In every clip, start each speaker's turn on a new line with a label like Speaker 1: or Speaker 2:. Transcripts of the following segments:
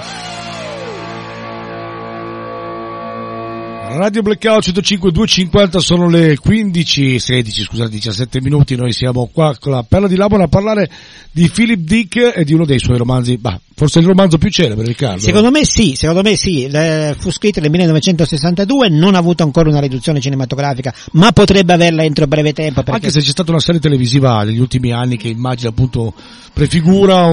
Speaker 1: Radio Blackout 105 250, sono le 17 minuti, noi siamo qua con la Perla di Labora a parlare di Philip Dick e di uno dei suoi romanzi, forse il romanzo più celebre, Riccardo.
Speaker 2: Secondo me sì, fu scritto nel 1962, non ha avuto ancora una riduzione cinematografica, ma potrebbe averla entro breve tempo. Perché...
Speaker 1: Anche se c'è stata una serie televisiva negli ultimi anni che immagina appunto, prefigura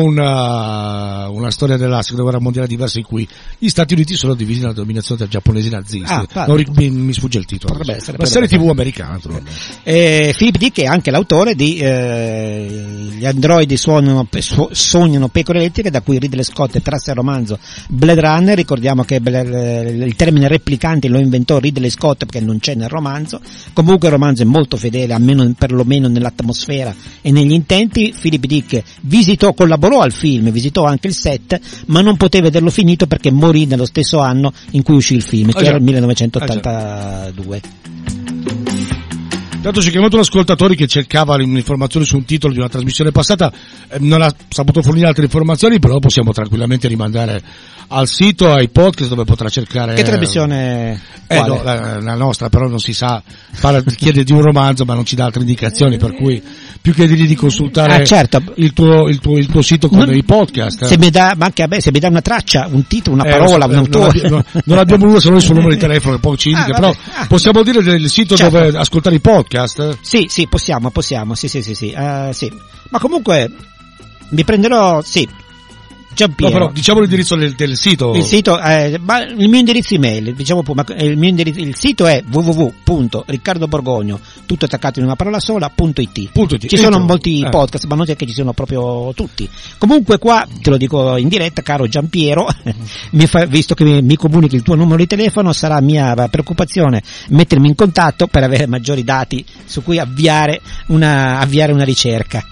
Speaker 1: una storia della seconda guerra mondiale diversa in cui gli Stati Uniti sono divisi dalla dominazione dei giapponesi nazisti. Mi sfugge il titolo. La serie TV americana, naturalmente.
Speaker 2: Philip Dick è anche l'autore di Gli androidi sognano pecore elettriche, da cui Ridley Scott trasse il romanzo Blade Runner. Ricordiamo che il termine replicante lo inventò Ridley Scott perché non c'è nel romanzo. Comunque il romanzo è molto fedele, perlomeno nell'atmosfera e negli intenti. Philip Dick collaborò al film, visitò anche il set, ma non poté vederlo finito perché morì nello stesso anno in cui uscì il film, che era il 1982.
Speaker 1: Intanto ci ha chiamato un ascoltatore che cercava un'informazione su un titolo di una trasmissione passata, non ha saputo fornire altre informazioni, però possiamo tranquillamente rimandare al sito, ai podcast dove potrà cercare.
Speaker 2: Che trasmissione?
Speaker 1: No, la nostra, però non si sa, chiede di un romanzo ma non ci dà altre indicazioni, per cui più che dirgli di consultare
Speaker 2: certo.
Speaker 1: il tuo sito con i podcast.
Speaker 2: Se mi dà, ma anche a me, se mi dà una traccia, un titolo, una parola, un autore.
Speaker 1: Non abbiamo nulla se non il suo numero di telefono, che poi ci indica, però possiamo dire del sito dove ascoltare i podcast?
Speaker 2: Sì, possiamo, sì. Ma comunque mi prenderò, Giampiero.
Speaker 1: No, però diciamo l'indirizzo del sito.
Speaker 2: Il sito, ma il mio indirizzo email, il sito è www.riccardoborgogno, tutto attaccato in una parola sola, .it. Ci sono molti podcast, ma non è che ci sono proprio tutti. Comunque qua, te lo dico in diretta, caro Giampiero, visto che mi comunichi il tuo numero di telefono, sarà mia preoccupazione mettermi in contatto per avere maggiori dati su cui avviare una ricerca.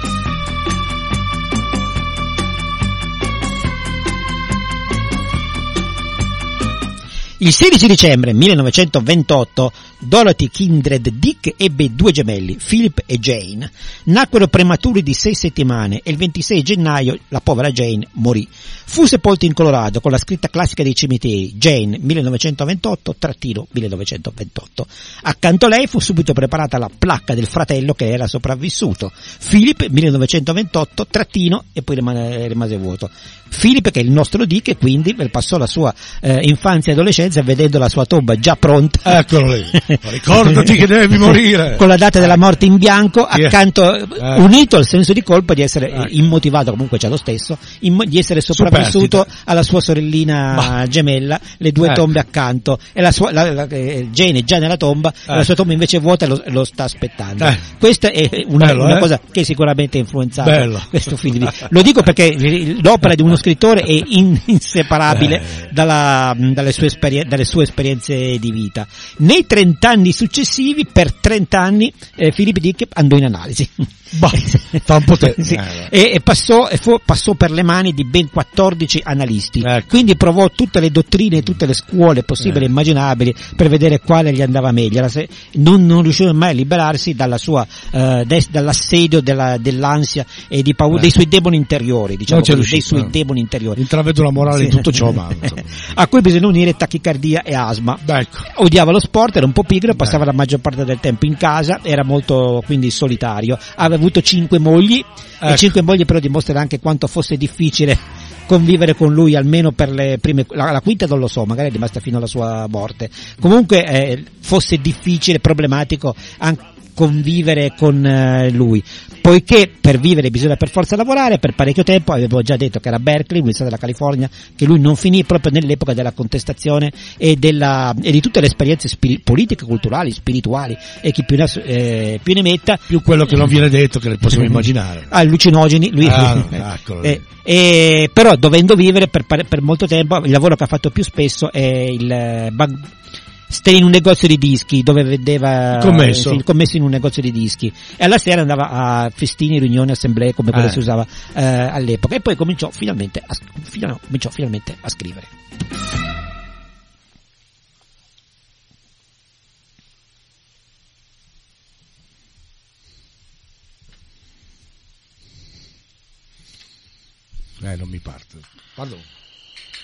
Speaker 2: Il 16 dicembre 1928 Dorothy Kindred Dick ebbe due gemelli, Philip e Jane. Nacquero prematuri di 6 settimane e il 26 gennaio la povera Jane morì. Fu sepolto in Colorado con la scritta classica dei cimiteri, Jane 1928-1928. Accanto a lei fu subito preparata la placca del fratello che era sopravvissuto, Philip 1928 e poi rimase vuoto. Philip, che è il nostro Dick, e quindi passò la sua infanzia e adolescenza vedendo la sua tomba già pronta.
Speaker 1: Eccolo lì. Ricordati che devi morire.
Speaker 2: Con la data della morte in bianco, accanto, unito al senso di colpa di essere immotivato, comunque c'è lo stesso, di essere sopravvissuto alla sua sorellina gemella, le due tombe accanto, e Jane è già nella tomba, la sua tomba invece è vuota e lo sta aspettando. Questa è una cosa che sicuramente ha influenzato questo film. Lo dico perché l'opera di uno scrittore è inseparabile dalle sue esperienze di vita. Nei 30 anni successivi, per 30 anni, Philip Dick andò in analisi.
Speaker 1: Fa un po'
Speaker 2: e passò per le mani di ben 14 analisti. Quindi provò tutte le dottrine, tutte le scuole possibili e immaginabili per vedere quale gli andava meglio. Non riusciva mai a liberarsi dall'assedio dell'ansia e di paura, dei suoi demoni interiori, diciamo così, dei suoi demoni interiori.
Speaker 1: Intravedo la morale di tutto ciò, ma
Speaker 2: a cui bisogna unire tachicardia e asma. Odiava lo sport, era un po' pigro, passava la maggior parte del tempo in casa, era molto quindi solitario. Aveva avuto 5 mogli, e 5 mogli però dimostra anche quanto fosse difficile convivere con lui, almeno per le prime, la quinta non lo so, magari è rimasta fino alla sua morte. Comunque fosse difficile, problematico anche convivere con lui, poiché per vivere bisogna per forza lavorare. Per parecchio tempo, avevo già detto che era Berkeley, l'Università della California, che lui non finì proprio nell'epoca della contestazione e di tutte le esperienze politiche, culturali, spirituali, e chi più ne metta,
Speaker 1: più quello che non viene detto, che possiamo immaginare,
Speaker 2: allucinogeni, lui però dovendo vivere per molto tempo, il lavoro che ha fatto più spesso è stava in un negozio di dischi dove vendeva il commesso in un negozio di dischi, e alla sera andava a festini, riunioni, assemblee come quelle si usava all'epoca, e poi cominciò finalmente a scrivere.
Speaker 1: Non mi parte. Pardon.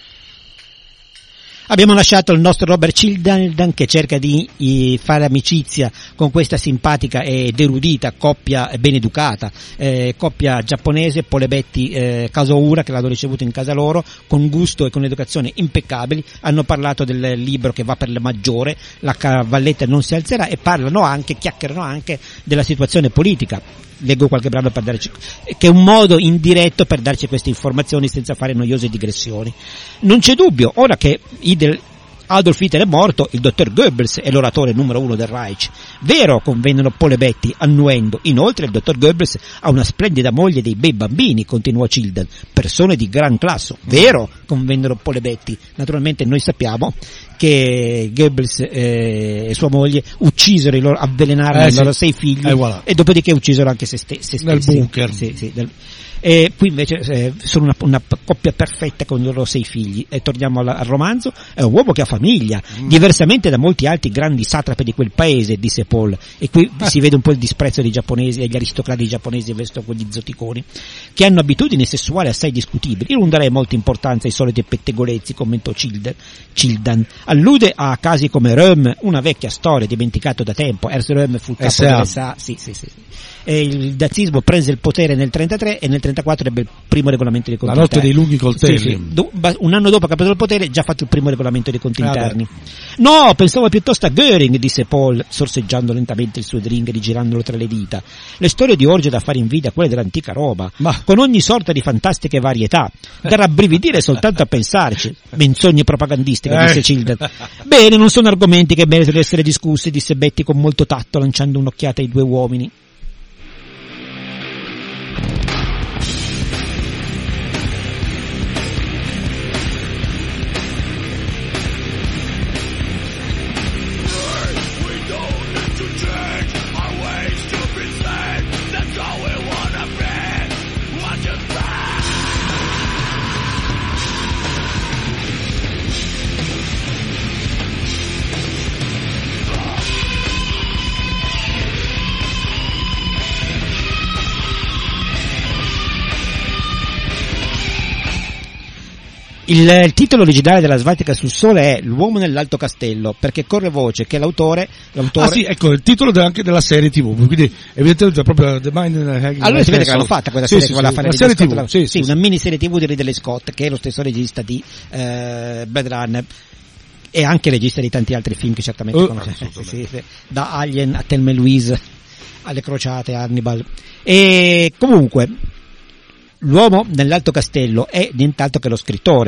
Speaker 2: Abbiamo lasciato il nostro Robert Childan che cerca di fare amicizia con questa simpatica ed erudita coppia ben educata, coppia giapponese, Polebetti Kazuura, che l'hanno ricevuto in casa loro con gusto e con educazione impeccabili. Hanno parlato del libro che va per la maggiore, La cavalletta non si alzerà, e chiacchierano anche della situazione politica. Leggo qualche brano per darci, che è un modo indiretto per darci queste informazioni senza fare noiose digressioni. Non c'è dubbio, ora che Adolf Hitler è morto, il dottor Goebbels è l'oratore numero 1 del Reich. Vero, convennero Polebetti annuendo. Inoltre il dottor Goebbels ha una splendida moglie e dei bei bambini, continuò Childan, persone di gran classe. Vero, convennero Polebetti. Naturalmente noi sappiamo che Goebbels e sua moglie avvelenarono i loro 6 figli e dopodiché uccisero anche se stessi.
Speaker 1: Nel bunker.
Speaker 2: E qui invece sono una coppia perfetta con i loro 6 figli. E torniamo al romanzo. È un uomo che ha famiglia, diversamente da molti altri grandi satrapi di quel paese, disse Paul. E qui si vede un po' il disprezzo dei giapponesi, degli aristocrati giapponesi verso quegli zoticoni, che hanno abitudini sessuali assai discutibili. Io non darei molta importanza ai soliti pettegolezzi, commentò Childan. Allude a casi come Röhm, una vecchia storia dimenticato da tempo. Ernst Röhm fu il capo dell'SA. Sì. E il nazismo prese il potere nel 1933 e nel 1934 ebbe il primo regolamento dei conti interni.
Speaker 1: La notte dei lunghi coltelli.
Speaker 2: Sì. Un anno dopo che ha preso il potere, già fatto il primo regolamento dei conti interni. No, pensavo piuttosto a Göring, disse Paul, sorseggiando lentamente il suo drink e rigirandolo tra le dita. Le storie di orge da fare invidia a quelle dell'antica Roma, con ogni sorta di fantastiche varietà, da rabbrividire soltanto a pensarci. Menzogne propagandistiche, disse Childan. Bene, non sono argomenti che meritano di essere discussi, disse Betty con molto tatto, lanciando un'occhiata ai 2 uomini. Il titolo originale della Svastica sul Sole è L'uomo nell'alto castello, perché corre voce che l'autore...
Speaker 1: Ah sì, ecco, il titolo anche della serie TV, quindi evidentemente proprio The Mind and the
Speaker 2: allora si vede che l'hanno fatta quella serie che voleva fare
Speaker 1: la serie TV,
Speaker 2: sì, una miniserie TV di Ridley Scott, che è lo stesso regista di Blade Runner e anche regista di tanti altri film che certamente conoscete, sì, da Alien a Thelma e Louise alle crociate, Hannibal. E comunque l'uomo nell'alto castello è nient'altro che lo scrittore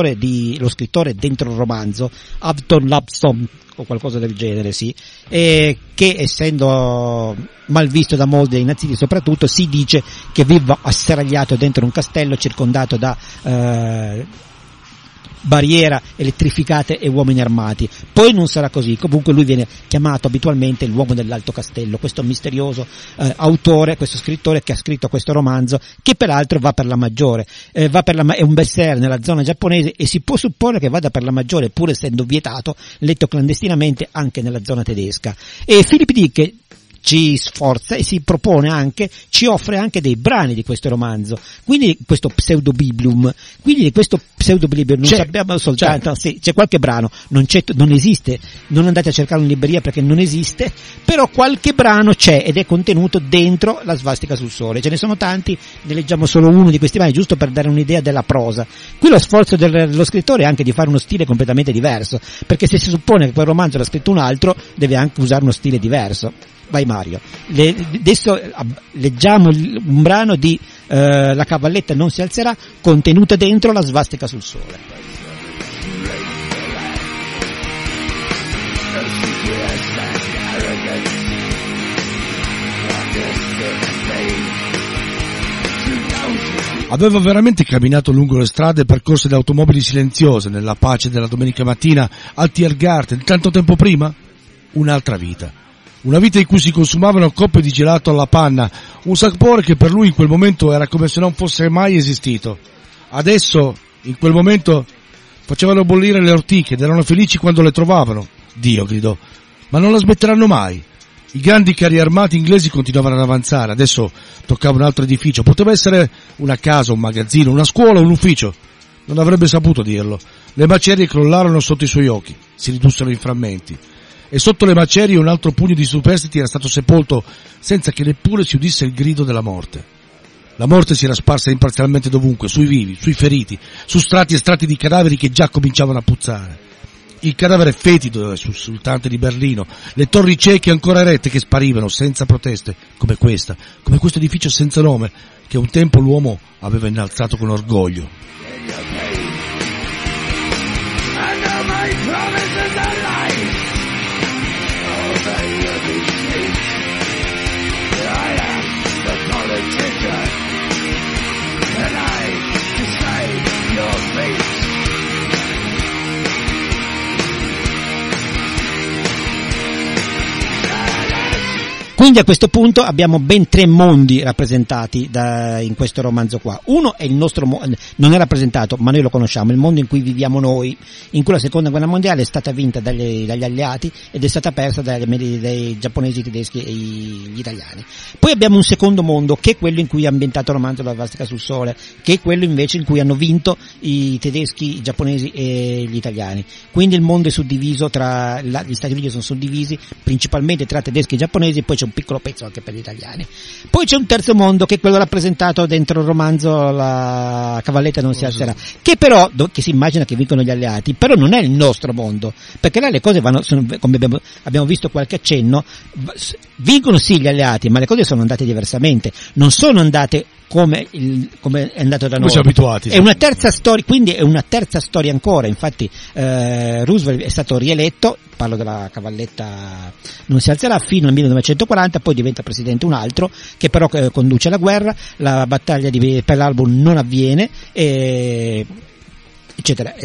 Speaker 2: dentro il romanzo, Upton Lupton o qualcosa del genere, sì, che essendo mal visto da molti dei nazisti soprattutto, si dice che viva asseragliato dentro un castello circondato da barriera elettrificate e uomini armati. Poi non sarà così, comunque lui viene chiamato abitualmente l'uomo dell'alto castello, questo misterioso autore, questo scrittore che ha scritto questo romanzo, che peraltro va per la maggiore, è un bestseller nella zona giapponese e si può supporre che vada per la maggiore, pur essendo vietato, letto clandestinamente anche nella zona tedesca. E Philip Dick ci sforza e si propone anche, ci offre anche dei brani di questo romanzo, quindi questo pseudobiblium, quindi di questo pseudobiblium non sappiamo soltanto, sì, c'è qualche brano, non esiste, non andate a cercare in libreria perché non esiste, però qualche brano c'è ed è contenuto dentro la Svastica sul Sole, ce ne sono tanti, ne leggiamo solo uno di questi brani giusto per dare un'idea della prosa. Qui lo sforzo dello scrittore è anche di fare uno stile completamente diverso, perché se si suppone che quel romanzo l'ha scritto un altro, deve anche usare uno stile diverso. Vai Mario, adesso leggiamo un brano di La cavalletta non si alzerà, contenuta dentro la Svastica sul Sole.
Speaker 1: Aveva veramente camminato lungo le strade percorse da automobili silenziose nella pace della domenica mattina al Tiergarten tanto tempo prima? Un'altra vita. Una vita in cui si consumavano coppe di gelato alla panna, un sapore che per lui in quel momento era come se non fosse mai esistito. Adesso, in quel momento, facevano bollire le ortiche ed erano felici quando le trovavano. Dio, gridò, ma non la smetteranno mai. I grandi carri armati inglesi continuavano ad avanzare, adesso toccava un altro edificio, poteva essere una casa, un magazzino, una scuola, un ufficio. Non avrebbe saputo dirlo, Le macerie crollarono sotto i suoi occhi, si ridussero in frammenti, e sotto le macerie un altro pugno di superstiti era stato sepolto senza che neppure si udisse il grido della morte. La morte si era sparsa imparzialmente dovunque, sui vivi, sui feriti, su strati e strati di cadaveri che già cominciavano a puzzare. Il cadavere fetido del sultante di Berlino, le torri cieche ancora erette che sparivano senza proteste, come questo edificio senza nome che un tempo l'uomo aveva innalzato con orgoglio.
Speaker 2: Quindi a questo punto abbiamo ben 3 mondi rappresentati in questo romanzo qua. Uno è il nostro mondo, non è rappresentato, ma noi lo conosciamo, il mondo in cui viviamo noi, in cui la seconda guerra mondiale è stata vinta dagli alleati ed è stata persa dai giapponesi, i tedeschi e gli italiani. Poi abbiamo un secondo mondo, che è quello in cui è ambientato il romanzo La svastica sul sole, che è quello invece in cui hanno vinto i tedeschi, i giapponesi e gli italiani. Quindi il mondo è suddiviso gli Stati Uniti sono suddivisi principalmente tra tedeschi e giapponesi, e poi c'è un piccolo pezzo anche per gli italiani. Poi c'è un terzo mondo, che è quello rappresentato dentro il romanzo La cavalletta non si alzerà, che però, che si immagina che vincono gli alleati, però non è il nostro mondo, perché là le cose come abbiamo visto qualche accenno, vincono sì gli alleati, ma le cose sono andate diversamente, non sono andate come è andato da noi.
Speaker 1: Siamo abituati.
Speaker 2: È una terza storia, quindi è una terza storia ancora. Infatti Roosevelt è stato rieletto, parlo della cavalletta non si alzerà, fino al 1940, poi diventa presidente un altro che però conduce la guerra, la battaglia di Pearl Harbor non avviene, eccetera.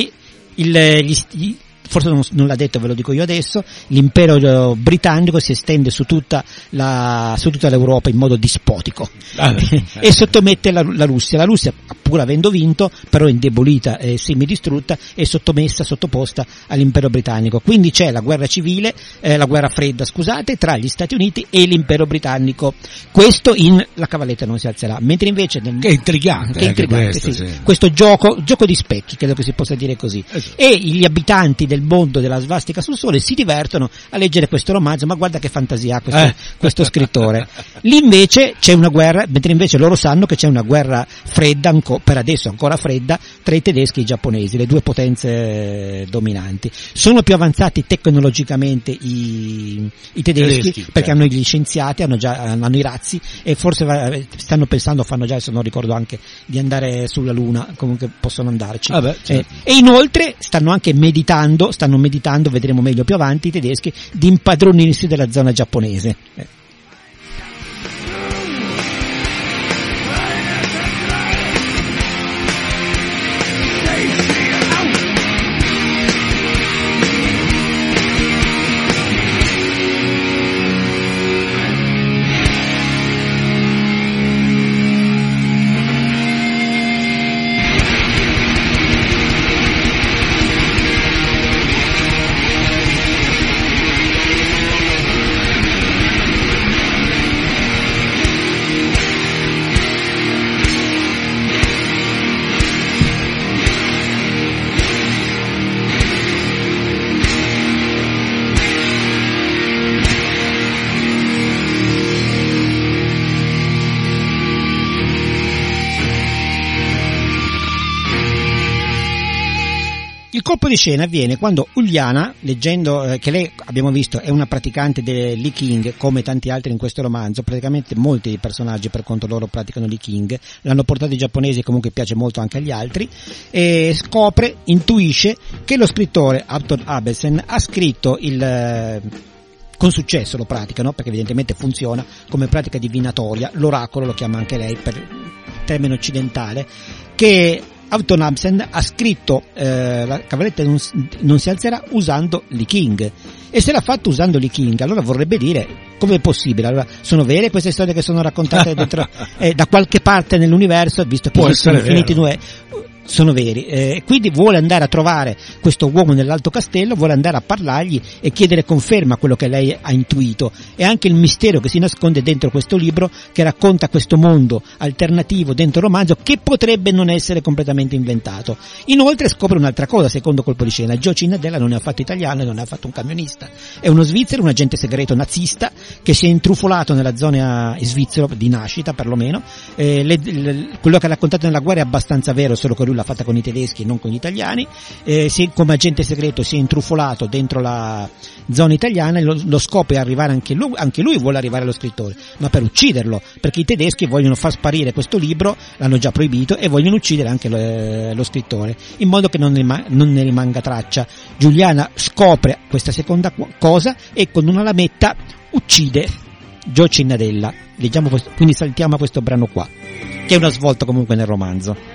Speaker 2: Forse non l'ha detto, ve lo dico io adesso, l'impero britannico si estende su tutta l'Europa in modo dispotico e sottomette la Russia. La Russia, pur avendo vinto, però indebolita e semidistrutta, è sottoposta all'impero britannico. Quindi c'è la guerra civile, la guerra fredda, scusate, tra gli Stati Uniti e l'impero britannico. Questo in La cavalletta non si alzerà, mentre invece
Speaker 1: che è intrigante questo,
Speaker 2: sì. Questo gioco di specchi, credo che si possa dire così. Esatto. E gli abitanti del mondo della svastica sul sole si divertono a leggere questo romanzo, ma guarda che fantasia ha questo scrittore. Lì invece c'è una guerra, mentre invece loro sanno che c'è una guerra fredda, per adesso ancora fredda, tra i tedeschi e i giapponesi, le due potenze dominanti. Sono più avanzati tecnologicamente i tedeschi perché hanno gli scienziati, hanno i razzi, e forse stanno pensando, fanno già, adesso non ricordo, anche di andare sulla Luna, comunque possono andarci.
Speaker 1: Certo.
Speaker 2: E inoltre stanno meditando, vedremo meglio più avanti, i tedeschi, di impadronirsi della zona giapponese. Il colpo di scena avviene quando Uliana, leggendo che lei, abbiamo visto, è una praticante del Li King, come tanti altri in questo romanzo, praticamente molti dei personaggi per conto loro praticano Li King, l'hanno portato i giapponesi e comunque piace molto anche agli altri, e intuisce che lo scrittore Upton Abelsen ha scritto con successo, lo praticano, perché evidentemente funziona come pratica divinatoria, l'oracolo lo chiama anche lei per termine occidentale, che Upton Abelsen ha scritto La cavalletta non si alzerà usando Li King, e se l'ha fatto usando Li King, allora vorrebbe dire, come è possibile? Allora, sono vere queste storie che sono raccontate dentro da qualche parte nell'universo, visto che sono infiniti sono veri, quindi vuole andare a trovare questo uomo nell'Alto Castello, vuole andare a parlargli e chiedere conferma a quello che lei ha intuito, e anche il mistero che si nasconde dentro questo libro che racconta questo mondo alternativo dentro il romanzo che potrebbe non essere completamente inventato. Inoltre scopre un'altra cosa, secondo colpo di scena: Joe Cinnadella non è affatto italiano e non è affatto un camionista, è uno svizzero, un agente segreto nazista che si è intrufolato nella zona svizzera di nascita perlomeno. Quello che ha raccontato nella guerra è abbastanza vero, solo che lui l'ha fatta con i tedeschi e non con gli italiani. Come agente segreto si è intrufolato dentro la zona italiana, e lo scopo è arrivare anche lui vuole arrivare allo scrittore, ma per ucciderlo, perché i tedeschi vogliono far sparire questo libro, l'hanno già proibito, e vogliono uccidere anche lo scrittore, in modo che non ne rimanga traccia. Giuliana scopre questa seconda cosa e con una lametta uccide Joe Cinnadella. Leggiamo quindi saltiamo a questo brano qua, che è una svolta comunque nel romanzo.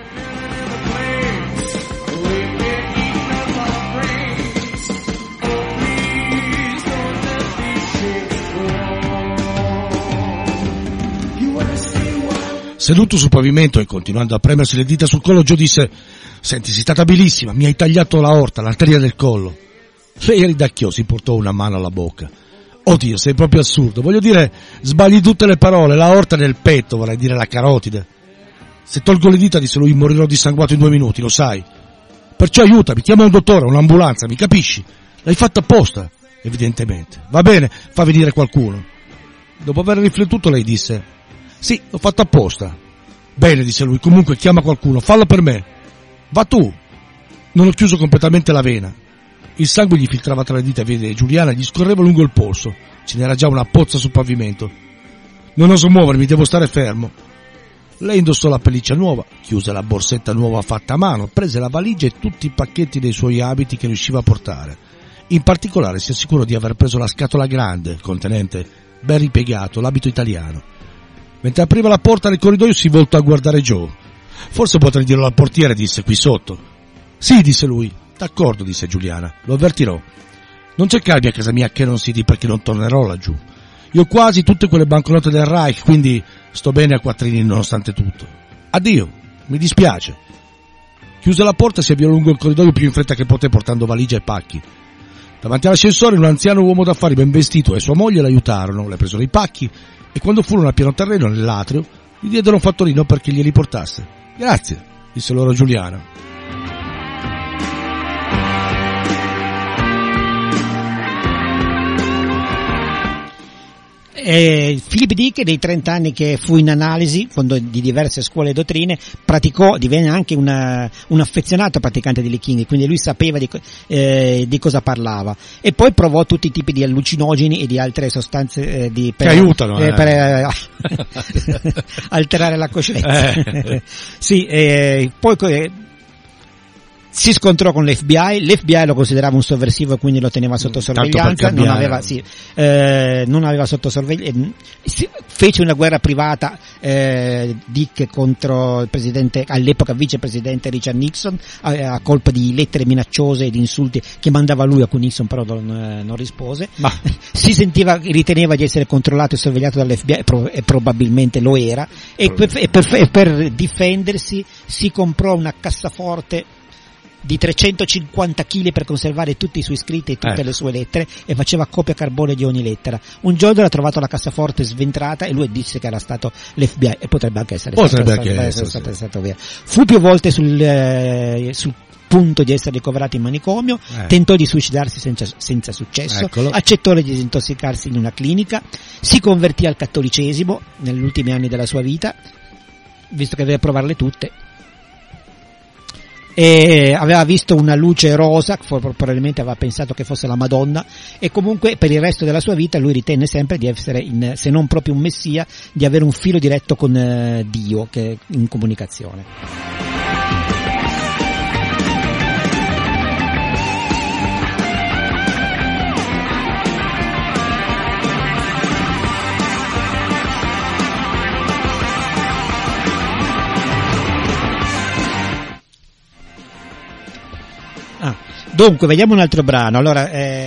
Speaker 1: Seduto sul pavimento e continuando a premersi le dita sul collo, Joe disse: «Senti, sei stata abilissima, mi hai tagliato l'aorta, l'arteria del collo». Lei ridacchiò, si portò una mano alla bocca. «Oddio, sei proprio assurdo, voglio dire, sbagli tutte le parole, l'aorta nel petto, vorrei dire la carotide». «Se tolgo le dita», disse lui, «morirò dissanguato in 2 minuti, lo sai. Perciò aiutami, chiama un dottore, un'ambulanza, mi capisci? L'hai fatta apposta, evidentemente. Va bene, fa venire qualcuno». Dopo aver riflettuto lei disse: «Sì, l'ho fatto apposta». «Bene», disse lui, «comunque chiama qualcuno, fallo per me». «Va tu». Non ho chiuso completamente la vena. Il sangue gli filtrava tra le dita, vede Giuliana, gli scorreva lungo il polso. Ce n'era già una pozza sul pavimento. «Non oso muovermi, devo stare fermo». Lei indossò la pelliccia nuova, chiuse la borsetta nuova fatta a mano, prese la valigia e tutti i pacchetti dei suoi abiti che riusciva a portare. In particolare si assicurò di aver preso la scatola grande, contenente, ben ripiegato, l'abito italiano. Mentre apriva la porta del corridoio si voltò a guardare Joe. «Forse potrei dirlo al portiere», disse, «qui sotto». «Sì», disse lui. «D'accordo», disse Giuliana, «lo avvertirò. Non cercarmi a casa mia che non si di, perché non tornerò laggiù. Io ho quasi tutte quelle banconote del Reich, quindi sto bene a quattrini nonostante tutto. Addio, mi dispiace». Chiuse la porta e si avviò lungo il corridoio più in fretta che poté, portando valigia e pacchi. Davanti all'ascensore un anziano uomo d'affari ben vestito e sua moglie l'aiutarono, le presero i pacchi, e quando furono a piano terreno nell'atrio gli diedero un fattorino perché glieli portasse. «Grazie», disse loro Giuliana.
Speaker 2: Philip Dick, dei 30 anni che fu in analisi di diverse scuole dottrine, praticò, divenne anche un affezionato praticante di Lee King, quindi lui sapeva di cosa parlava, e poi provò tutti i tipi di allucinogeni e di altre sostanze
Speaker 1: che aiutano
Speaker 2: per alterare la coscienza. Sì, poi si scontrò con l'FBI lo considerava un sovversivo e quindi lo teneva sotto sorveglianza, non aveva sotto sorveglianza, fece una guerra privata Dick contro il presidente, all'epoca vicepresidente Richard Nixon, a colpa di lettere minacciose e di insulti che mandava lui a cui Nixon però non rispose. Ma riteneva di essere controllato e sorvegliato dall'FBI e probabilmente lo era, e per difendersi si comprò una cassaforte di 350 kg per conservare tutti i suoi scritti e tutte le sue lettere, e faceva copia carbone di ogni lettera. Un giorno ha trovato la cassaforte sventrata e lui disse che era stato l'FBI, e potrebbe anche essere stato vero. Fu più volte sul punto di essere ricoverato in manicomio, tentò di suicidarsi senza successo. Eccolo. Accettò di disintossicarsi in una clinica, si convertì al cattolicesimo negli ultimi anni della sua vita, visto che deve provarle tutte. E aveva visto una luce rosa, probabilmente aveva pensato che fosse la Madonna, e comunque per il resto della sua vita lui ritenne sempre di essere, se non proprio un messia, di avere un filo diretto con Dio, che in comunicazione. Dunque, vediamo un altro brano. Allora,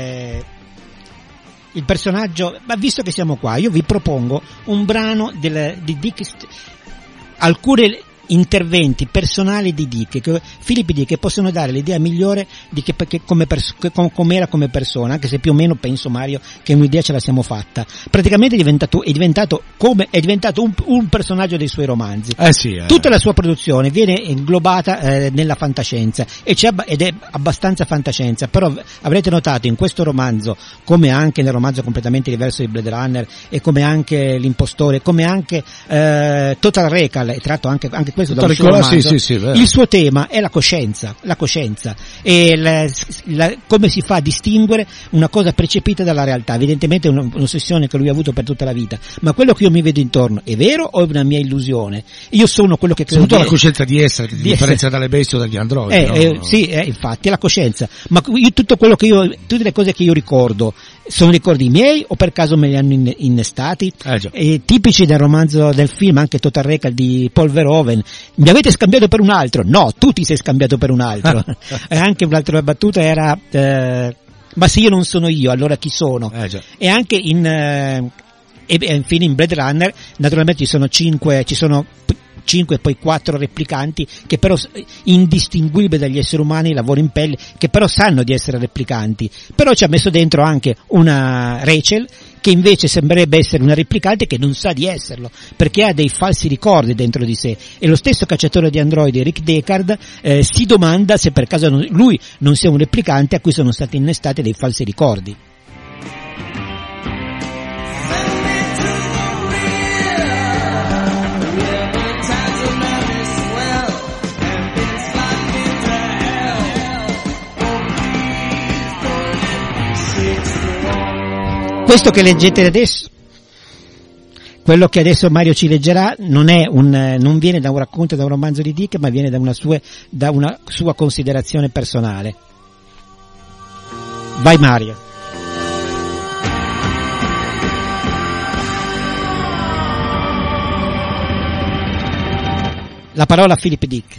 Speaker 2: il personaggio, ma visto che siamo qua, io vi propongo un brano di Dick. Alcune interventi personali di Dick, Philip Dick, che possono dare l'idea migliore di come era come persona, anche se più o meno penso, Mario, che un'idea ce la siamo fatta. Praticamente è diventato un personaggio dei suoi romanzi. Tutta la sua produzione viene inglobata nella fantascienza ed è abbastanza fantascienza, però avrete notato in questo romanzo, come anche nel romanzo completamente diverso di Blade Runner, e come anche L'impostore, come anche Total Recall, è tratto anche questo da un suo romanzo. Sì, il suo tema è la coscienza e come si fa a distinguere una cosa percepita dalla realtà. Evidentemente è un'ossessione che lui ha avuto per tutta la vita, ma quello che io mi vedo intorno è vero o è una mia illusione? Io sono quello che credo.
Speaker 1: Soprattutto la coscienza di essere, che ti differenzia dalle bestie o dagli androidi.
Speaker 2: Sì, infatti è la coscienza, ma tutte le cose che io ricordo sono ricordi miei o per caso me li hanno innestati? Tipici del romanzo, del film anche Total Recall di Paul Verhoeven. Mi avete scambiato per un altro? No, tu ti sei scambiato per un altro. E anche un'altra battuta era ma se io non sono io, allora chi sono? E anche infine in Blade Runner naturalmente ci sono 5 e poi 4 replicanti che però indistinguibili dagli esseri umani, lavoro in pelle, che però sanno di essere replicanti. Però ci ha messo dentro anche una Rachel che invece sembrerebbe essere una replicante che non sa di esserlo, perché ha dei falsi ricordi dentro di sé. E lo stesso cacciatore di androidi, Rick Deckard, si domanda se per caso lui non sia un replicante a cui sono stati innestati dei falsi ricordi. Questo che leggete adesso, quello che adesso Mario ci leggerà, non viene da un racconto, da un romanzo di Dick, ma viene da una sua considerazione personale. Vai Mario. La parola a Philip Dick.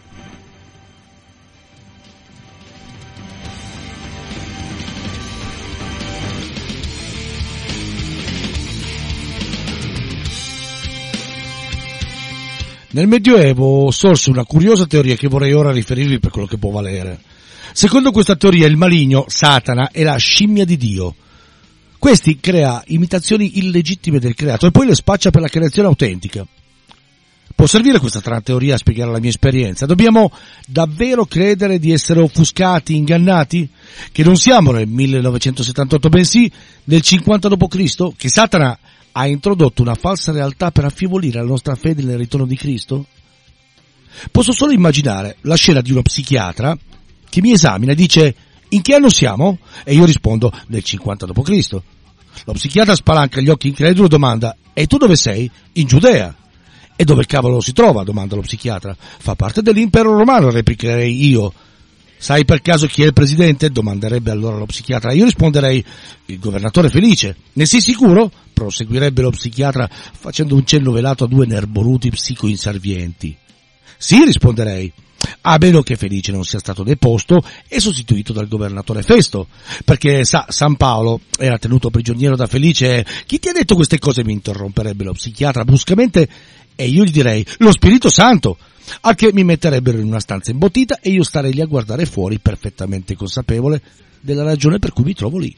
Speaker 1: Nel Medioevo sorse una curiosa teoria che vorrei ora riferirvi per quello che può valere. Secondo questa teoria il maligno, Satana, è la scimmia di Dio. Questi crea imitazioni illegittime del creato e poi le spaccia per la creazione autentica. Può servire questa teoria a spiegare la mia esperienza? Dobbiamo davvero credere di essere offuscati, ingannati? Che non siamo nel 1978, bensì nel 50 d.C.? Che Satana ha introdotto una falsa realtà per affievolire la nostra fede nel ritorno di Cristo? Posso solo immaginare la scena di uno psichiatra che mi esamina e dice: in che anno siamo? E io rispondo: nel 50 d.C. Lo psichiatra spalanca gli occhi incredulo e domanda: e tu dove sei? In Giudea. E dove cavolo si trova? Domanda lo psichiatra. Fa parte dell'impero romano, replicherei io. Sai per caso chi è il presidente? Domanderebbe allora lo psichiatra. Io risponderei: il governatore Felice. Ne sei sicuro? Proseguirebbe lo psichiatra facendo un cenno velato a 2 nerboruti psicoinservienti. Sì, risponderei. A meno che Felice non sia stato deposto e sostituito dal governatore Festo, perché San Paolo era tenuto prigioniero da Felice e chi ti ha detto queste cose? Mi interromperebbe lo psichiatra bruscamente e io gli direi: lo Spirito Santo. Al che mi metterebbero in una stanza imbottita e io starei lì a guardare fuori, perfettamente consapevole della ragione per cui mi trovo lì.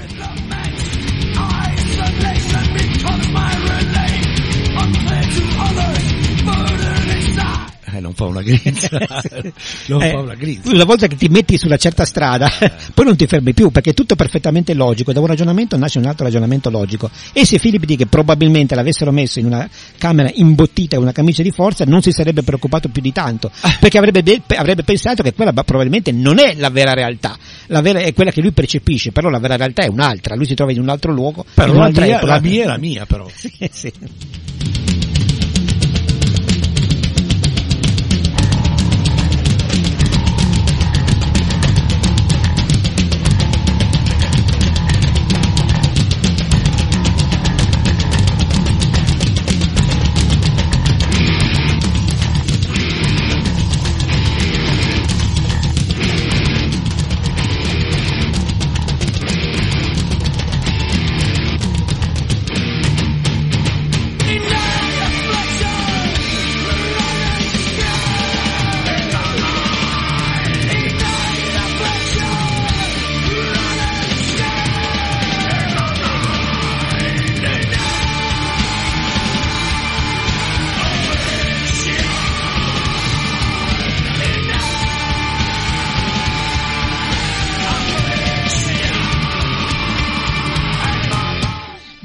Speaker 1: Non fa una grinza, fa una grinza.
Speaker 2: Una volta che ti metti sulla certa strada, poi non ti fermi più, perché è tutto perfettamente logico, da un ragionamento nasce un altro ragionamento logico. E se Philip Dick probabilmente l'avessero messo in una camera imbottita e una camicia di forza, non si sarebbe preoccupato più di tanto, perché avrebbe pensato che quella probabilmente non è la vera realtà, la vera è quella che lui percepisce, però la vera realtà è un'altra, lui si trova in un altro luogo,
Speaker 1: però la mia è la mia però.
Speaker 2: Sì.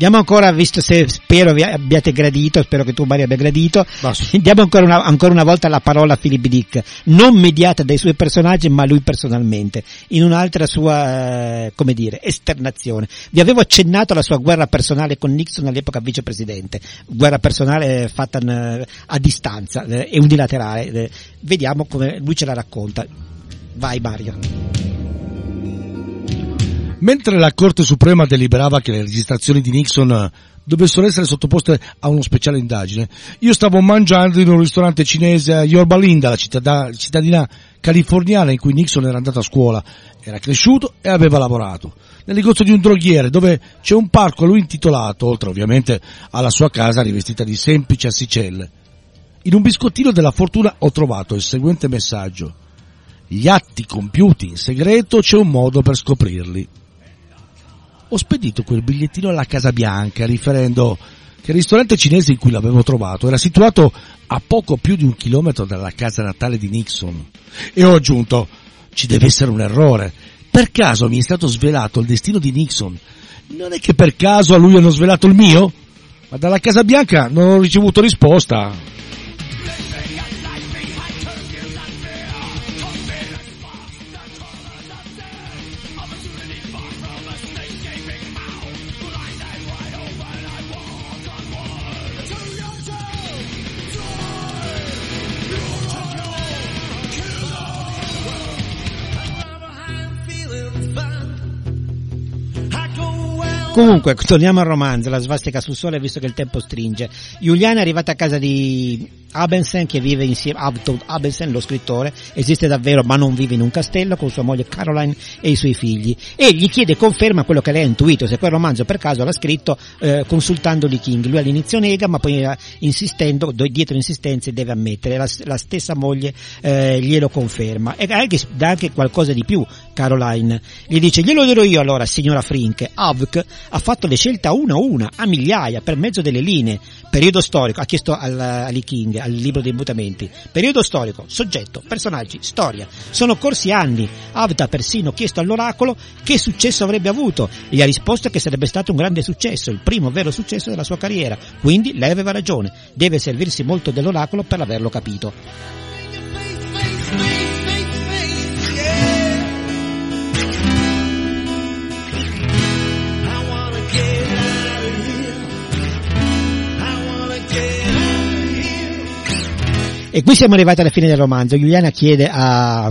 Speaker 2: Diamo ancora, visto se spero abbiate gradito, spero che tu Mario abbia gradito, diamo ancora una volta la parola a Philip Dick, non mediata dai suoi personaggi ma lui personalmente, in un'altra sua, esternazione. Vi avevo accennato alla sua guerra personale con Nixon all'epoca vicepresidente, guerra personale fatta a distanza e unilaterale. Vediamo come lui ce la racconta. Vai Mario.
Speaker 1: Mentre la Corte Suprema deliberava che le registrazioni di Nixon dovessero essere sottoposte a una speciale indagine, io stavo mangiando in un ristorante cinese a Yorba Linda, la cittadina californiana in cui Nixon era andato a scuola, era cresciuto e aveva lavorato, nel negozio di un droghiere dove c'è un parco a lui intitolato, oltre ovviamente alla sua casa rivestita di semplici assicelle. In un biscottino della fortuna ho trovato il seguente messaggio: gli atti compiuti in segreto c'è un modo per scoprirli. Ho spedito quel bigliettino alla Casa Bianca riferendo che il ristorante cinese in cui l'avevo trovato era situato a poco più di 1 chilometro dalla casa natale di Nixon. E ho aggiunto: ci deve essere un errore. Per caso mi è stato svelato il destino di Nixon? Non è che per caso a lui hanno svelato il mio? Ma dalla Casa Bianca non ho ricevuto risposta.
Speaker 2: Comunque, torniamo al romanzo, la svastica sul sole, visto che il tempo stringe. Juliana è arrivata a casa di Abensen, che vive insieme, Abensen, lo scrittore, esiste davvero ma non vive in un castello, con sua moglie Caroline e i suoi figli, e gli chiede conferma quello che lei ha intuito, se quel romanzo per caso l'ha scritto consultando Lee King. Lui all'inizio nega, ma poi insistendo, dietro insistenze deve ammettere, la stessa moglie glielo conferma, e dà anche qualcosa di più. Caroline gli dice: glielo dirò io allora, signora Frink, Havk ha fatto le scelte a una, a migliaia, per mezzo delle linee. Periodo storico, ha chiesto a Lee King, al libro dei mutamenti, periodo storico, soggetto, personaggi, storia. Sono corsi anni. Havk ha persino chiesto all'oracolo che successo avrebbe avuto, e gli ha risposto che sarebbe stato un grande successo, il primo vero successo della sua carriera. Quindi lei aveva ragione, deve servirsi molto dell'oracolo per averlo capito. E qui siamo arrivati alla fine del romanzo. Juliana chiede ha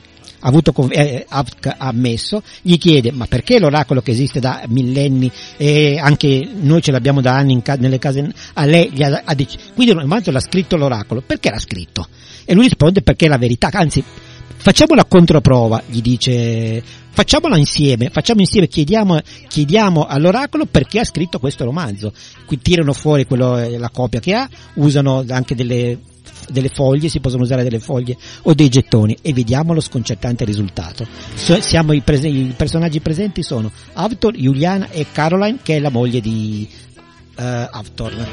Speaker 2: ammesso, gli chiede: ma perché l'oracolo che esiste da millenni e anche noi ce l'abbiamo da anni nelle case, a lei quindi il romanzo l'ha scritto l'oracolo, perché l'ha scritto? E lui risponde: perché è la verità, anzi facciamo la controprova, gli dice, facciamo insieme, chiediamo all'oracolo perché ha scritto questo romanzo. Qui tirano fuori la copia che ha, usano anche delle foglie, si possono usare delle foglie o dei gettoni, e vediamo lo sconcertante risultato. I personaggi presenti sono Hawthorne, Juliana e Caroline, che è la moglie di Hawthorne.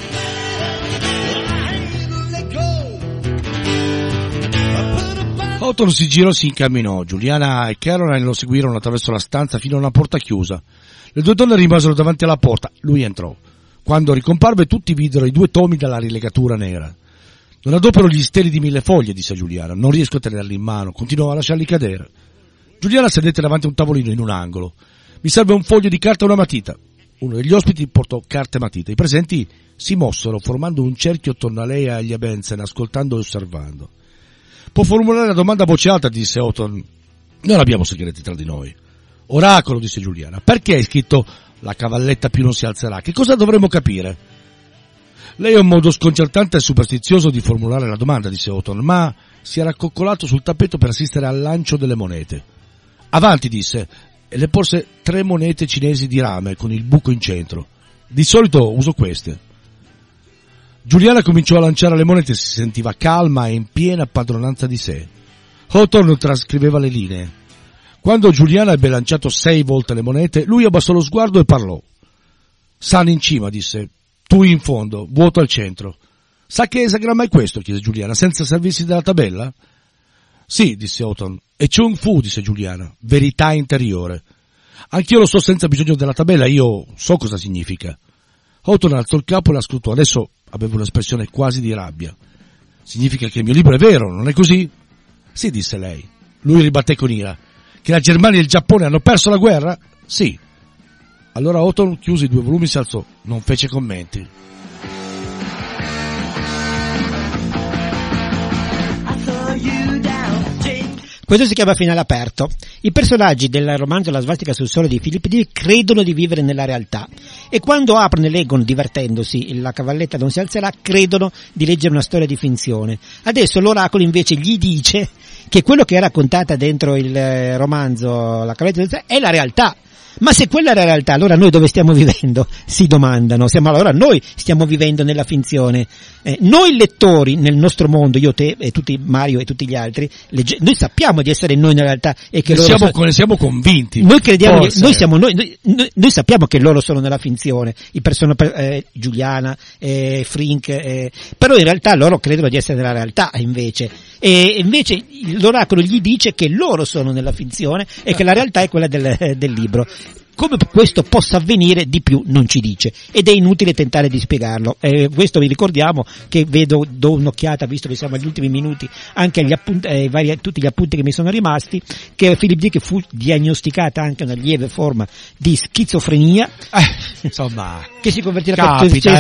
Speaker 1: Hawthorne si girò e si incamminò. Juliana e Caroline lo seguirono attraverso la stanza fino a una porta chiusa. Le due donne rimasero davanti alla porta. Lui entrò. Quando ricomparve, tutti videro i 2 tomi dalla rilegatura nera. Non adopero gli steli di 1000 foglie, disse Juliana. Non riesco a tenerli in mano. Continuò a lasciarli cadere. Giuliana sedette davanti a un tavolino in un angolo. Mi serve un foglio di carta e una matita. Uno degli ospiti portò carta e matita. I presenti si mossero, formando un cerchio attorno a lei e agli Abensen, ascoltando e osservando. Può formulare la domanda a voce alta, disse Hawthorne. Non abbiamo segreti tra di noi. Oracolo, disse Giuliana. Perché hai scritto la cavalletta più non si alzerà? Che cosa dovremmo capire? Lei ha un modo sconcertante e superstizioso di formulare la domanda, disse Hawthorne, ma si era accoccolato sul tappeto per assistere al lancio delle monete. Avanti, disse, e le porse 3 monete cinesi di rame con il buco in centro. Di solito uso queste. Giuliana cominciò a lanciare le monete e si sentiva calma e in piena padronanza di sé. Hawthorne trascriveva le linee. Quando Giuliana ebbe lanciato 6 volte le monete, lui abbassò lo sguardo e parlò. San in cima, disse. Tu in fondo, vuoto al centro. Sa che esagramma è questo? Chiese Giuliana, senza servirsi della tabella? Sì, disse Hawthorne. E Chung Fu, disse Giuliana, verità interiore. Anch'io lo so senza bisogno della tabella, io so cosa significa. Houghton alzò il capo e la scrutò. Adesso aveva un'espressione quasi di rabbia. Significa che il mio libro è vero, non è così? Sì, disse lei. Lui ribatté con ira. Che la Germania e il Giappone hanno perso la guerra? Sì. Allora Houghton chiuse i 2 volumi e si alzò. Non fece commenti.
Speaker 2: Questo si chiama finale aperto. I personaggi del romanzo La svastica sul sole di Philip Dick credono di vivere nella realtà e quando aprono e leggono divertendosi La cavalletta non si alzerà, credono di leggere una storia di finzione. Adesso l'oracolo invece gli dice che quello che è raccontata dentro il romanzo La cavalletta non si alzerà è la realtà. Ma se quella è la realtà, allora noi dove stiamo vivendo? Si domandano. Allora noi stiamo vivendo nella finzione. Noi lettori, nel nostro mondo, io, te e tutti, Mario e tutti gli altri, noi sappiamo di essere noi nella realtà e che
Speaker 1: ne siamo convinti.
Speaker 2: Noi crediamo che noi sappiamo che loro sono nella finzione, Giuliana, Frink, però in realtà loro credono di essere nella realtà invece. E invece l'oracolo gli dice che loro sono nella finzione e che la realtà è quella del libro. Come questo possa avvenire di più non ci dice ed è inutile tentare di spiegarlo. Questo vi ricordiamo che do un'occhiata, visto che siamo agli ultimi minuti, anche agli tutti gli appunti che mi sono rimasti, che Philip Dick fu diagnosticata anche una lieve forma di schizofrenia,
Speaker 1: insomma,
Speaker 2: che si convertirà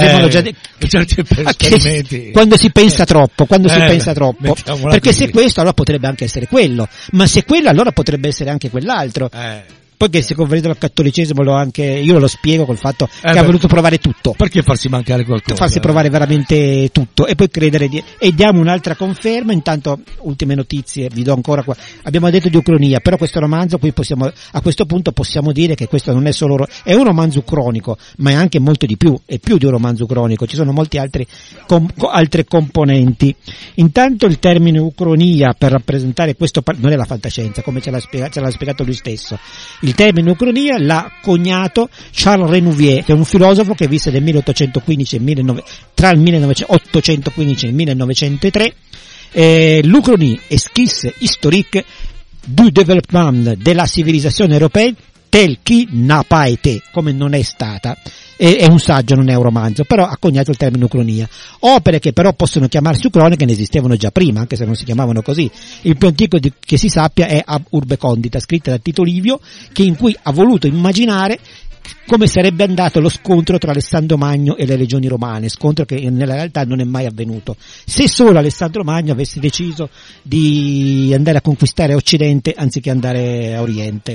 Speaker 2: quando si pensa troppo, perché se questo allora potrebbe anche essere quello, ma se quello allora potrebbe essere anche quell'altro. Poi che si è convertito al cattolicesimo io lo spiego col fatto che ha voluto provare tutto.
Speaker 1: Perché farsi mancare qualcosa?
Speaker 2: Farsi provare veramente tutto e poi credere e diamo un'altra conferma. Intanto ultime notizie vi do ancora qua. Abbiamo detto di ucronia, però questo romanzo qui a questo punto possiamo dire che questo non è solo è un romanzo ucronico, ma è anche molto di più, è più di un romanzo ucronico, ci sono molti altri altre componenti. Intanto il termine ucronia per rappresentare questo non è la fantascienza, come ce l'ha spiegato lui stesso. Il termine ucronia l'ha coniato Charles Renouvier, che è un filosofo che visse nel 1815 tra il 1815 e il 1903. L'ucronie esquisse historique du développement de la civilisation européenne tel qui n'a pas été, come non è stata. È un saggio, non è un romanzo, però ha coniato il termine ucronia. Opere che però possono chiamarsi ucroniche ne esistevano già prima, anche se non si chiamavano così. Il più antico che si sappia è Ab Urbe Condita, scritta da Tito Livio, in cui ha voluto immaginare come sarebbe andato lo scontro tra Alessandro Magno e le legioni romane, scontro che nella realtà non è mai avvenuto. Se solo Alessandro Magno avesse deciso di andare a conquistare Occidente anziché andare a Oriente.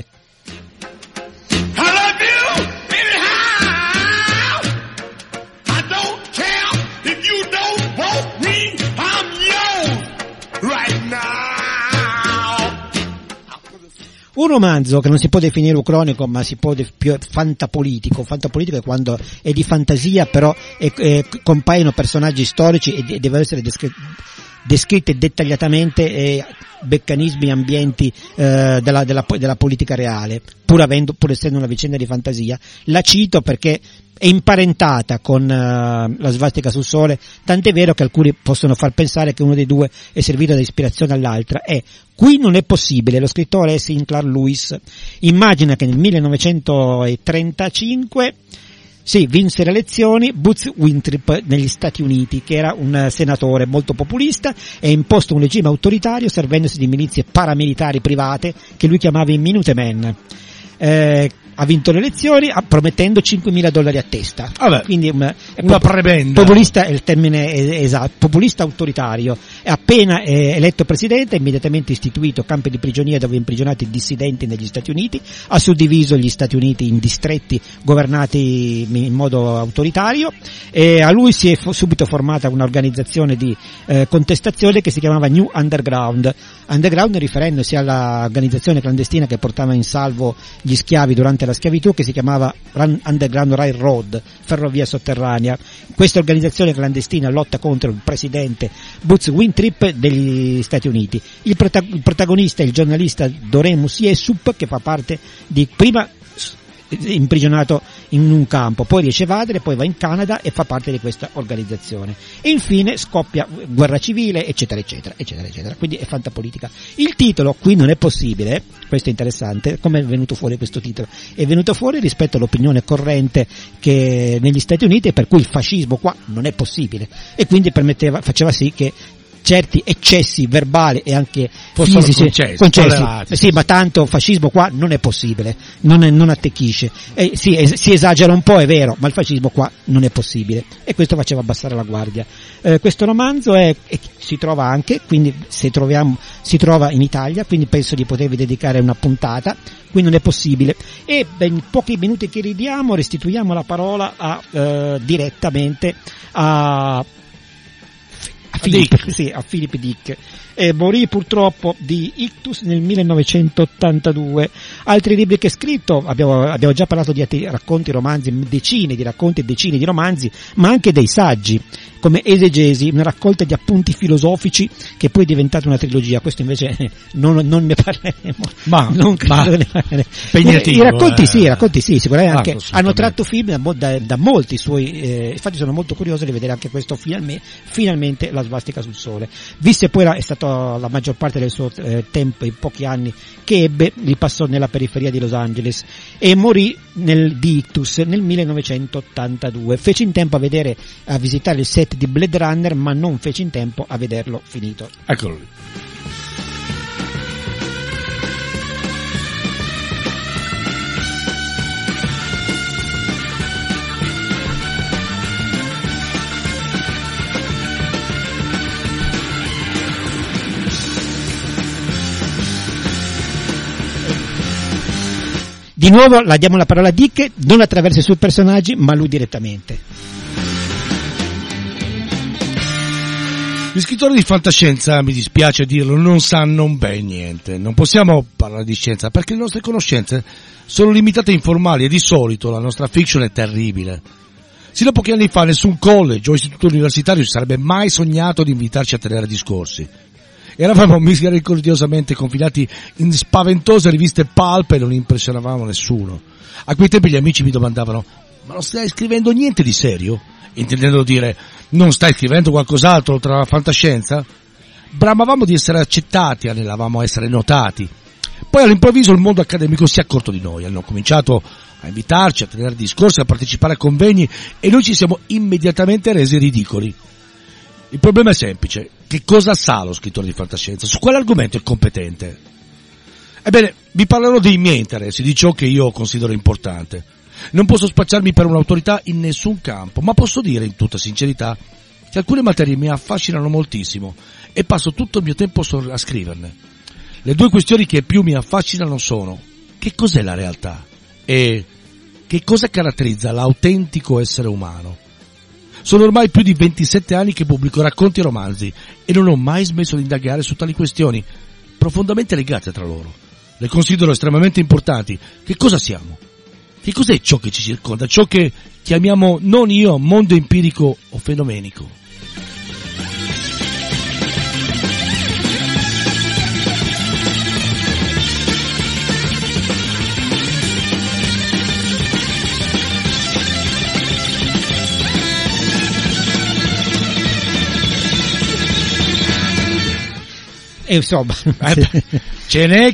Speaker 2: Un romanzo che non si può definire ucronico, ma si può più fantapolitico è quando è di fantasia, però compaiono personaggi storici e devono essere descritti dettagliatamente meccanismi e ambienti della politica reale, pur essendo una vicenda di fantasia. La cito perché è imparentata con La svastica sul sole, tant'è vero che alcuni possono far pensare che uno dei due è servito da ispirazione all'altra. Qui non è possibile. Lo scrittore è Sinclair Lewis. Immagina che nel 1935 vinse le elezioni Boots Wintrip negli Stati Uniti, che era un senatore molto populista e ha imposto un regime autoritario servendosi di milizie paramilitari private che lui chiamava i Minutemen. Ha vinto le elezioni promettendo $5.000 a testa. Quindi una
Speaker 1: prebenda.
Speaker 2: Populista è il termine esatto, populista autoritario. Appena eletto presidente ha immediatamente istituito campi di prigionia dove imprigionati i dissidenti negli Stati Uniti, ha suddiviso gli Stati Uniti in distretti governati in modo autoritario e a lui si è subito formata un'organizzazione di contestazione che si chiamava New Underground riferendosi all'organizzazione clandestina che portava in salvo gli schiavi durante la schiavitù, che si chiamava Underground Railroad, ferrovia sotterranea. Questa organizzazione clandestina lotta contro il presidente Boots Wintrip degli Stati Uniti. Il protagonista è il giornalista Doremus Jessup, che fa parte di prima imprigionato in un campo, poi riesce a evadere, poi va in Canada e fa parte di questa organizzazione e infine scoppia guerra civile, eccetera eccetera eccetera eccetera. Quindi è fantapolitica. Il titolo qui non è possibile, questo è interessante. Come è venuto fuori questo titolo? È venuto fuori rispetto all'opinione corrente che negli Stati Uniti, per cui il fascismo qua non è possibile, e quindi faceva sì che certi eccessi verbali e anche fisici concessi. Sì, ma tanto fascismo qua non è possibile, non attecchisce. Si esagera un po', è vero, ma il fascismo qua non è possibile, e questo faceva abbassare la guardia. Questo romanzo si trova anche, quindi si trova in Italia, quindi penso di potervi dedicare una puntata. Qui non è possibile, e in pochi minuti che ridiamo restituiamo la parola direttamente a Philip Dick. Morì purtroppo di ictus nel 1982. Altri libri che ha scritto, abbiamo già parlato di racconti, romanzi, decine di racconti e decine di romanzi, ma anche dei saggi, come Esegesi, una raccolta di appunti filosofici che poi è diventata una trilogia. Questo invece non ne parleremo. Ma i racconti sì, sicuramente anche hanno tratto film da molti suoi, infatti sono molto curioso di vedere anche questo finalmente La svastica sul sole. Viste poi è stato la maggior parte del suo tempo, in pochi anni che ebbe, li passò nella periferia di Los Angeles e morì di ictus nel 1982. Fece in tempo a visitare il set di Blade Runner, ma non fece in tempo a vederlo finito.
Speaker 1: Eccolo lì.
Speaker 2: Di nuovo la diamo la parola a Dick, non attraverso i suoi personaggi, ma lui direttamente.
Speaker 1: Gli scrittori di fantascienza, mi dispiace dirlo, non sanno ben niente. Non possiamo parlare di scienza perché le nostre conoscenze sono limitate e informali, e di solito la nostra fiction è terribile. Sino a pochi anni fa nessun college o istituto universitario si sarebbe mai sognato di invitarci a tenere discorsi. Eravamo misericordiosamente confinati in spaventose riviste pulp e non impressionavamo nessuno. A quei tempi gli amici mi domandavano: ma non stai scrivendo niente di serio? Intendendo dire, non stai scrivendo qualcos'altro oltre alla fantascienza? Bramavamo di essere accettati, anelavamo a essere notati. Poi all'improvviso il mondo accademico si è accorto di noi, hanno cominciato a invitarci, a tenere discorsi, a partecipare a convegni, e noi ci siamo immediatamente resi ridicoli. Il problema è semplice: che cosa sa lo scrittore di fantascienza? Su quale argomento è competente? Ebbene, vi parlerò dei miei interessi, di ciò che io considero importante. Non posso spacciarmi per un'autorità in nessun campo, ma posso dire in tutta sincerità che alcune materie mi affascinano moltissimo e passo tutto il mio tempo a scriverne. Le due questioni che più mi affascinano sono: che cos'è la realtà e che cosa caratterizza l'autentico essere umano. Sono ormai più di 27 anni che pubblico racconti e romanzi e non ho mai smesso di indagare su tali questioni, profondamente legate tra loro. Le considero estremamente importanti. Che cosa siamo? Che cos'è ciò che ci circonda? Ciò che chiamiamo, non io, mondo empirico o fenomenico.
Speaker 2: E insomma,
Speaker 1: ce n'è.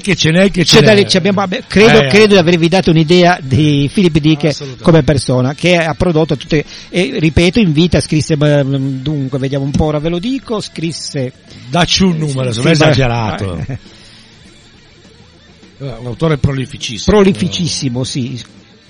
Speaker 2: Credo di avervi dato un'idea di Philip Dick come persona, che ha prodotto tutte, e ripeto, in vita scrisse, dunque vediamo un po', ora ve lo dico, scrisse,
Speaker 1: dacci un numero, se non è esagerato. L'autore è prolificissimo, sì.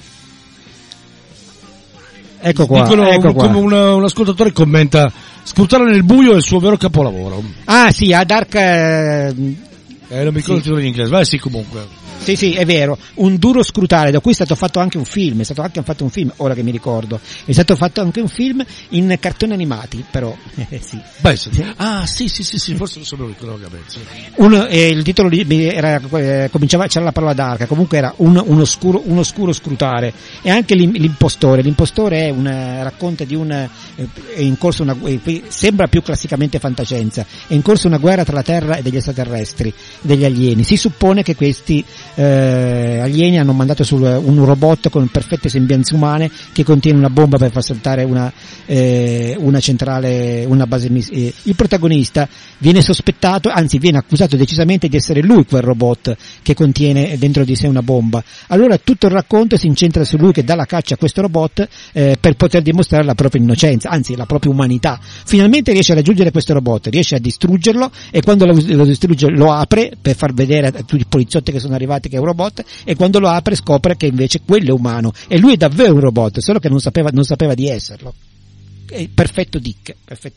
Speaker 1: Ecco qua. Come un ascoltatore commenta: Scrutare nel buio è il suo vero capolavoro.
Speaker 2: Ah sì, a Dark...
Speaker 1: non mi ricordo il titolo in inglese, ma sì, comunque.
Speaker 2: Sì, è vero, un duro scrutare, da cui è stato fatto anche un film, ora che mi ricordo, è stato fatto anche un film in cartoni animati, però, sì.
Speaker 1: Beh, sì, forse non sapevo ricordarlo.
Speaker 2: Il titolo era, cominciava, c'era la parola dark, comunque era uno oscuro scrutare, e anche l'impostore è racconta di è in corso sembra più classicamente fantascienza, è in corso una guerra tra la Terra e degli extraterrestri, degli alieni, si suppone che questi alieni hanno mandato un robot con perfette sembianze umane che contiene una bomba per far saltare una centrale, una base. Il protagonista viene sospettato, anzi viene accusato decisamente di essere lui quel robot che contiene dentro di sé una bomba. Allora tutto il racconto si incentra su lui che dà la caccia a questo robot per poter dimostrare la propria innocenza, anzi la propria umanità. Finalmente riesce a raggiungere questo robot, riesce a distruggerlo, e quando lo distrugge lo apre per far vedere a tutti i poliziotti che sono arrivati che è un robot, e quando lo apre scopre che invece quello è umano e lui è davvero un robot, solo che non sapeva di esserlo. È perfetto Dick.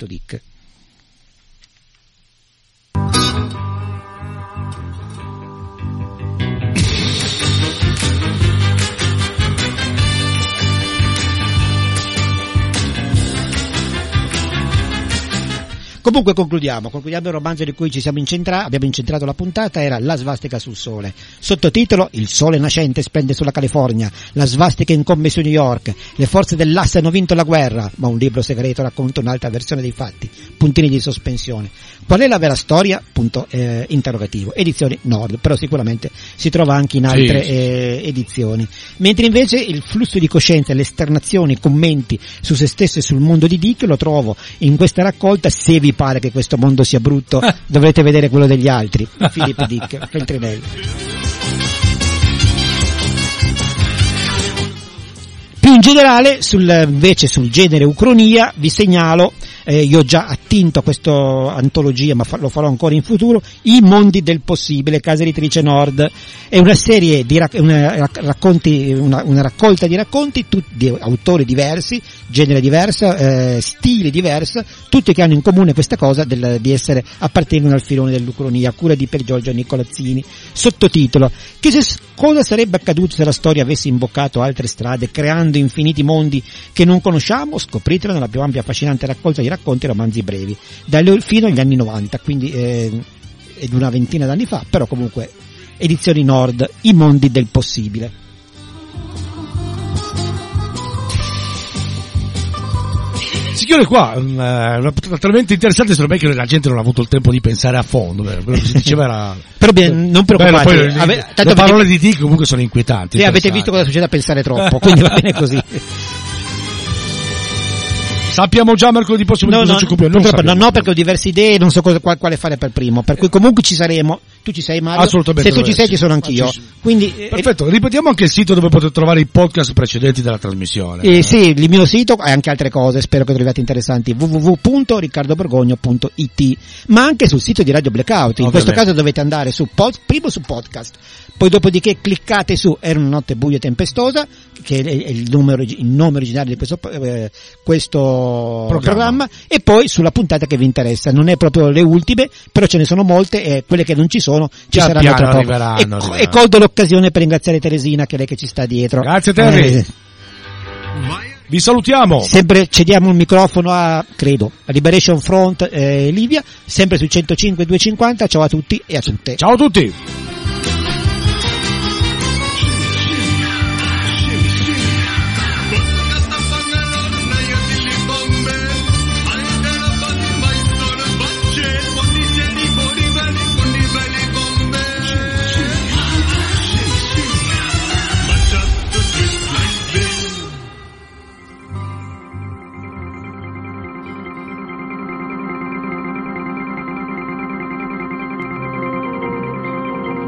Speaker 2: Comunque concludiamo il romanzo di cui abbiamo incentrato la puntata, era La svastica sul sole. Sottotitolo: Il sole nascente splende sulla California, la svastica incombe su New York, le forze dell'asse hanno vinto la guerra, ma un libro segreto racconta un'altra versione dei fatti, puntini di sospensione. Qual è la vera storia? Interrogativo. Edizioni Nord, però sicuramente si trova anche in altre edizioni. Mentre invece il flusso di coscienza, le esternazioni, i commenti su se stesso e sul mondo di Dick lo trovo in questa raccolta. Se vi pare che questo mondo sia brutto, dovrete vedere quello degli altri. Filippo Dick, Feltrinelli. Più in generale, invece sul genere ucronia, vi segnalo, io ho già attinto a questa antologia, ma lo farò ancora in futuro, I mondi del possibile, casa editrice Nord. È una serie di una raccolta di racconti, di autori diversi, genere diverso, stili diverso, tutti che hanno in comune questa cosa di essere, appartengono al filone dell'ucronia, a cura di Pier Giorgio Nicolazzini. Sottotitolo: cosa sarebbe accaduto se la storia avesse imboccato altre strade, creando infiniti mondi che non conosciamo? Scopritelo nella più ampia e affascinante raccolta di racconti e romanzi brevi, fino agli anni 90, quindi è di una ventina d'anni fa, però comunque edizioni Nord, I mondi del possibile.
Speaker 1: Si chiude qua, una puntata talmente interessante, secondo me, che la gente non ha avuto il tempo di pensare a fondo. Quello che si diceva era...
Speaker 2: Però non preoccupatevi,
Speaker 1: le parole di Dick comunque sono inquietanti.
Speaker 2: Sì, avete visto cosa succede a pensare troppo, quindi va bene così.
Speaker 1: Sappiamo già mercoledì prossimo di cosa ci occupiamo?
Speaker 2: No, perché ho diverse idee, non so quale fare per primo, per cui comunque ci saremo. Tu ci sei, Mario?
Speaker 1: Assolutamente.
Speaker 2: Se tu ci sei, ci sono anch'io. Quindi,
Speaker 1: perfetto, ripetiamo anche il sito dove potete trovare i podcast precedenti della trasmissione.
Speaker 2: Sì, il mio sito e anche altre cose, spero che troviate interessanti, www.riccardoborgogno.it, ma anche sul sito di Radio Blackout. In questo caso dovete andare primo su podcast, poi dopodiché cliccate su Era una notte buia e tempestosa, che è il nome originale di questo programma, e poi sulla puntata che vi interessa. Non è proprio le ultime, però ce ne sono molte, e quelle che non ci sono ci saranno tra poco. E colgo l'occasione per ringraziare Teresina, che è lei che ci sta dietro.
Speaker 1: Grazie Terry. Vi salutiamo.
Speaker 2: Sempre cediamo il microfono a Liberation Front Livia, sempre su 105 250. Ciao a tutti e a tutte.
Speaker 1: Ciao a tutti.